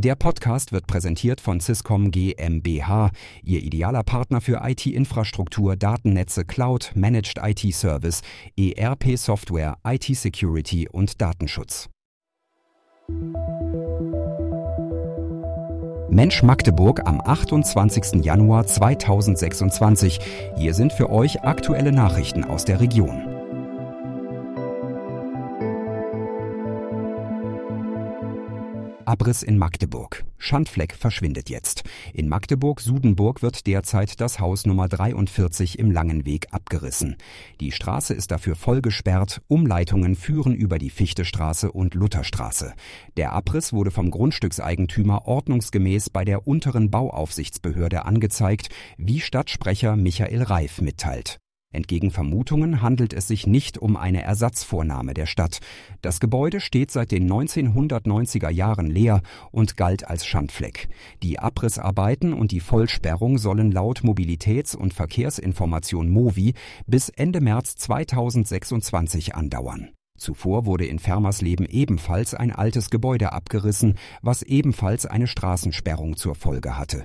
Der Podcast wird präsentiert von Swisscom GmbH, Ihr idealer Partner für IT-Infrastruktur, Datennetze, Cloud, Managed IT-Service, ERP-Software, IT-Security und Datenschutz. Mensch Magdeburg am 28. Januar 2026. Hier sind für euch aktuelle Nachrichten aus der Region. Abriss in Magdeburg. Schandfleck verschwindet jetzt. In Magdeburg-Sudenburg wird derzeit das Haus Nummer 43 im Langenweg abgerissen. Die Straße ist dafür voll gesperrt, Umleitungen führen über die Fichtestraße und Lutherstraße. Der Abriss wurde vom Grundstückseigentümer ordnungsgemäß bei der unteren Bauaufsichtsbehörde angezeigt, wie Stadtsprecher Michael Reif mitteilt. Entgegen Vermutungen handelt es sich nicht um eine Ersatzvornahme der Stadt. Das Gebäude steht seit den 1990er Jahren leer und galt als Schandfleck. Die Abrissarbeiten und die Vollsperrung sollen laut Mobilitäts- und Verkehrsinformation MOVI bis Ende März 2026 andauern. Zuvor wurde in Fermersleben ebenfalls ein altes Gebäude abgerissen, was ebenfalls eine Straßensperrung zur Folge hatte.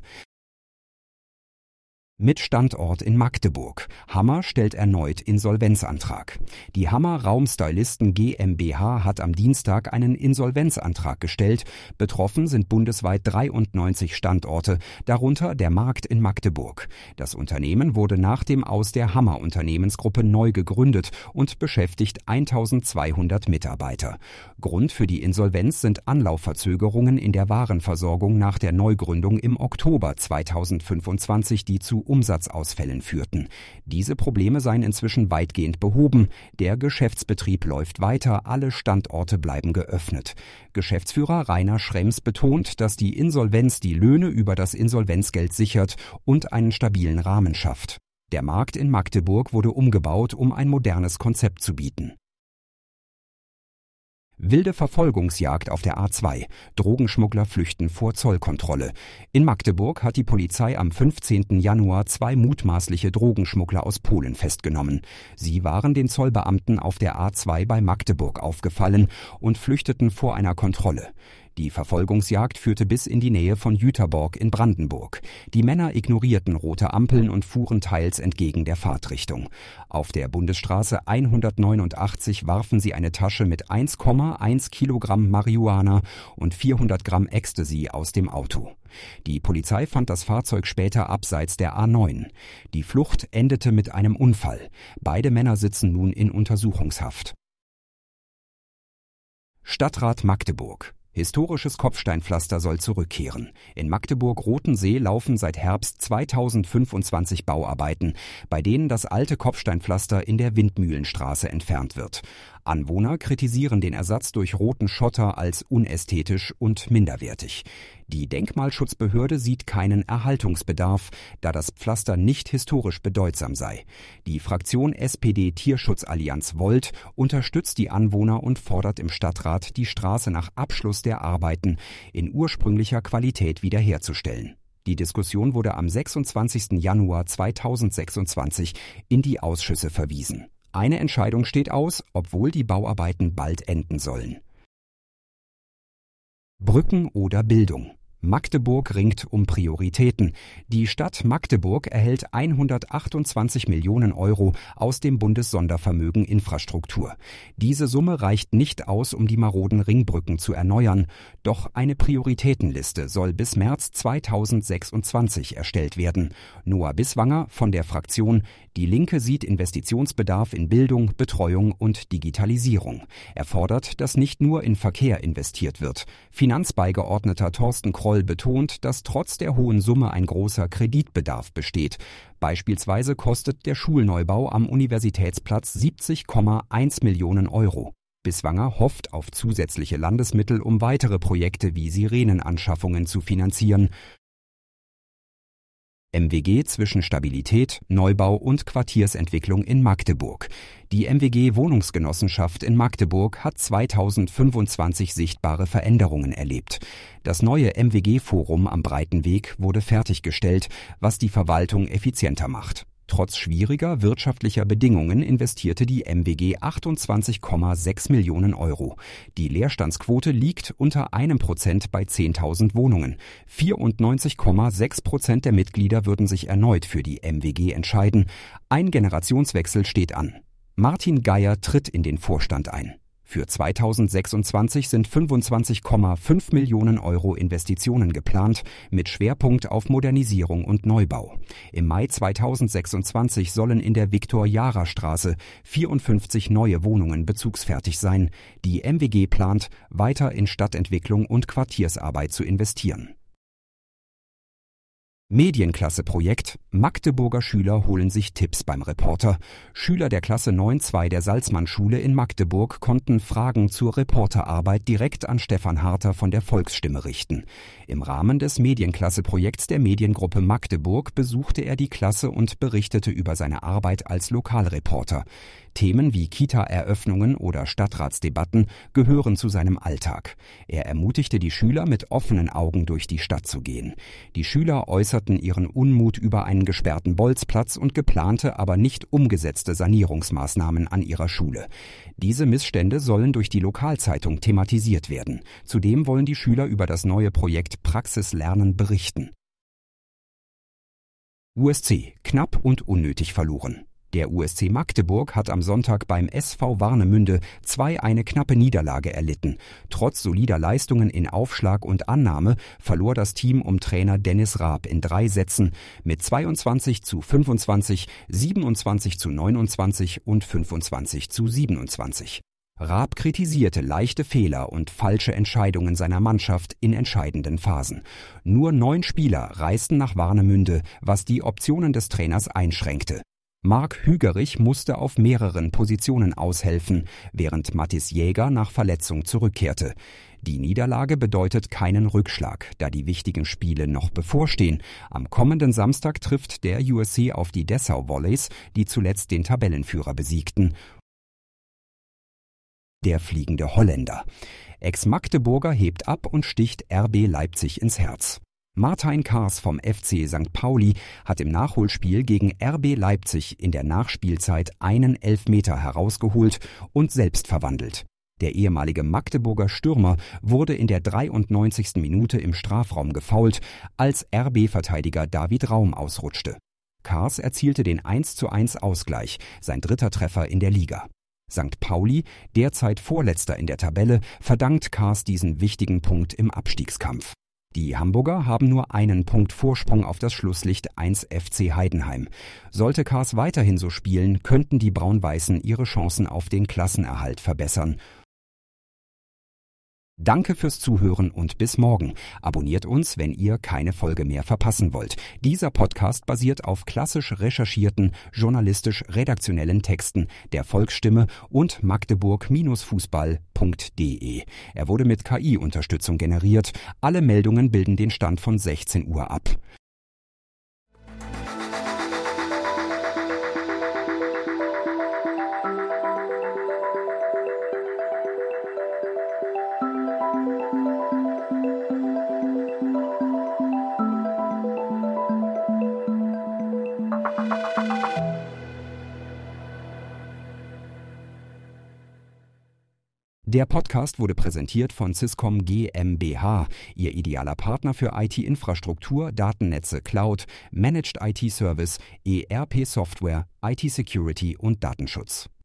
Mit Standort in Magdeburg. Hammer stellt erneut Insolvenzantrag. Die Hammer Raumstylisten GmbH hat am Dienstag einen Insolvenzantrag gestellt. Betroffen sind bundesweit 93 Standorte, darunter der Markt in Magdeburg. Das Unternehmen wurde nach dem Aus der Hammer Unternehmensgruppe neu gegründet und beschäftigt 1200 Mitarbeiter. Grund für die Insolvenz sind Anlaufverzögerungen in der Warenversorgung nach der Neugründung im Oktober 2025, die zu Umsatzausfällen führten. Diese Probleme seien inzwischen weitgehend behoben. Der Geschäftsbetrieb läuft weiter, alle Standorte bleiben geöffnet. Geschäftsführer Rainer Schrems betont, dass die Insolvenz die Löhne über das Insolvenzgeld sichert und einen stabilen Rahmen schafft. Der Markt in Magdeburg wurde umgebaut, um ein modernes Konzept zu bieten. Wilde Verfolgungsjagd auf der A2. Drogenschmuggler flüchten vor Zollkontrolle. In Magdeburg hat die Polizei am 15. Januar 2 mutmaßliche Drogenschmuggler aus Polen festgenommen. Sie waren den Zollbeamten auf der A2 bei Magdeburg aufgefallen und flüchteten vor einer Kontrolle. Die Verfolgungsjagd führte bis in die Nähe von Jüterborg in Brandenburg. Die Männer ignorierten rote Ampeln und fuhren teils entgegen der Fahrtrichtung. Auf der Bundesstraße 189 warfen sie eine Tasche mit 1,1 Kilogramm Marihuana und 400 Gramm Ecstasy aus dem Auto. Die Polizei fand das Fahrzeug später abseits der A9. Die Flucht endete mit einem Unfall. Beide Männer sitzen nun in Untersuchungshaft. Stadtrat Magdeburg. Historisches Kopfsteinpflaster soll zurückkehren. In Magdeburg-Rotensee laufen seit Herbst 2025 Bauarbeiten, bei denen das alte Kopfsteinpflaster in der Windmühlenstraße entfernt wird. Anwohner kritisieren den Ersatz durch roten Schotter als unästhetisch und minderwertig. Die Denkmalschutzbehörde sieht keinen Erhaltungsbedarf, da das Pflaster nicht historisch bedeutsam sei. Die Fraktion SPD Tierschutzallianz Volt unterstützt die Anwohner und fordert im Stadtrat, die Straße nach Abschluss der Arbeiten in ursprünglicher Qualität wiederherzustellen. Die Diskussion wurde am 26. Januar 2026 in die Ausschüsse verwiesen. Eine Entscheidung steht aus, obwohl die Bauarbeiten bald enden sollen. Brücken oder Bildung. Magdeburg ringt um Prioritäten. Die Stadt Magdeburg erhält 128 Millionen Euro aus dem Bundessondervermögen Infrastruktur. Diese Summe reicht nicht aus, um die maroden Ringbrücken zu erneuern. Doch eine Prioritätenliste soll bis März 2026 erstellt werden. Noah Biswanger von der Fraktion Die Linke sieht Investitionsbedarf in Bildung, Betreuung und Digitalisierung. Er fordert, dass nicht nur in Verkehr investiert wird. Finanzbeigeordneter Thorsten Kroll betont, dass trotz der hohen Summe ein großer Kreditbedarf besteht. Beispielsweise kostet der Schulneubau am Universitätsplatz 70,1 Millionen Euro. Biswanger hofft auf zusätzliche Landesmittel, um weitere Projekte wie Sirenenanschaffungen zu finanzieren. MWG zwischen Stabilität, Neubau und Quartiersentwicklung in Magdeburg. Die MWG Wohnungsgenossenschaft in Magdeburg hat 2025 sichtbare Veränderungen erlebt. Das neue MWG-Forum am Breitenweg wurde fertiggestellt, was die Verwaltung effizienter macht. Trotz schwieriger wirtschaftlicher Bedingungen investierte die MWG 28,6 Millionen Euro. Die Leerstandsquote liegt unter 1% bei 10.000 Wohnungen. 94,6% der Mitglieder würden sich erneut für die MWG entscheiden. Ein Generationswechsel steht an. Martin Geier tritt in den Vorstand ein. Für 2026 sind 25,5 Millionen Euro Investitionen geplant, mit Schwerpunkt auf Modernisierung und Neubau. Im Mai 2026 sollen in der Viktor-Jara-Straße 54 neue Wohnungen bezugsfertig sein. Die MWG plant, weiter in Stadtentwicklung und Quartiersarbeit zu investieren. Medienklasse-Projekt. Magdeburger Schüler holen sich Tipps beim Reporter. Schüler der Klasse 9-2 der Salzmann-Schule in Magdeburg konnten Fragen zur Reporterarbeit direkt an Stefan Harter von der Volksstimme richten. Im Rahmen des Medienklasse-Projekts der Mediengruppe Magdeburg besuchte er die Klasse und berichtete über seine Arbeit als Lokalreporter. Themen wie Kita-Eröffnungen oder Stadtratsdebatten gehören zu seinem Alltag. Er ermutigte die Schüler, mit offenen Augen durch die Stadt zu gehen. Die Schüler äußerten ihren Unmut über einen gesperrten Bolzplatz und geplante, aber nicht umgesetzte Sanierungsmaßnahmen an ihrer Schule. Diese Missstände sollen durch die Lokalzeitung thematisiert werden. Zudem wollen die Schüler über das neue Projekt Praxislernen berichten. USC: Knapp und unnötig verloren. Der USC Magdeburg hat am Sonntag beim SV Warnemünde 2 eine knappe Niederlage erlitten. Trotz solider Leistungen in Aufschlag und Annahme verlor das Team um Trainer Dennis Raab in 3 Sätzen mit 22:25, 27:29 und 25:27. Raab kritisierte leichte Fehler und falsche Entscheidungen seiner Mannschaft in entscheidenden Phasen. Nur 9 Spieler reisten nach Warnemünde, was die Optionen des Trainers einschränkte. Marc Hügerich musste auf mehreren Positionen aushelfen, während Mathis Jäger nach Verletzung zurückkehrte. Die Niederlage bedeutet keinen Rückschlag, da die wichtigen Spiele noch bevorstehen. Am kommenden Samstag trifft der USC auf die Dessau Volleys, die zuletzt den Tabellenführer besiegten. Der fliegende Holländer. Ex-Magdeburger hebt ab und sticht RB Leipzig ins Herz. Martijn Kaars vom FC St. Pauli hat im Nachholspiel gegen RB Leipzig in der Nachspielzeit einen Elfmeter herausgeholt und selbst verwandelt. Der ehemalige Magdeburger Stürmer wurde in der 93. Minute im Strafraum gefoult, als RB-Verteidiger David Raum ausrutschte. Kaars erzielte den 1:1 Ausgleich, sein 3. Treffer in der Liga. St. Pauli, derzeit Vorletzter in der Tabelle, verdankt Kaars diesen wichtigen Punkt im Abstiegskampf. Die Hamburger haben nur einen Punkt Vorsprung auf das Schlusslicht 1 FC Heidenheim. Sollte Kaars weiterhin so spielen, könnten die Braun-Weißen ihre Chancen auf den Klassenerhalt verbessern. Danke fürs Zuhören und bis morgen. Abonniert uns, wenn ihr keine Folge mehr verpassen wollt. Dieser Podcast basiert auf klassisch recherchierten, journalistisch-redaktionellen Texten der Volksstimme und magdeburg-fußball.de. Er wurde mit KI-Unterstützung generiert. Alle Meldungen bilden den Stand von 16 Uhr ab. Der Podcast wurde präsentiert von Syscom GmbH, Ihr idealer Partner für IT-Infrastruktur, Datennetze, Cloud, Managed IT-Service, ERP-Software, IT-Security und Datenschutz.